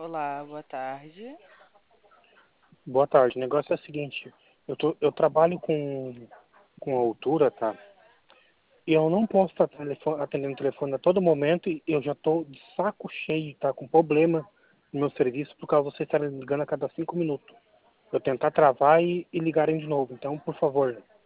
Olá, boa tarde. Boa tarde. O negócio é o seguinte, eu trabalho com altura, tá? E eu não posso estar atendendo o telefone a todo momento e eu já estou de saco cheio, tá? Com problema no meu serviço por causa de vocês estarem ligando a cada 5 minutos. Eu tentar travar e ligarem de novo. Então, por favor.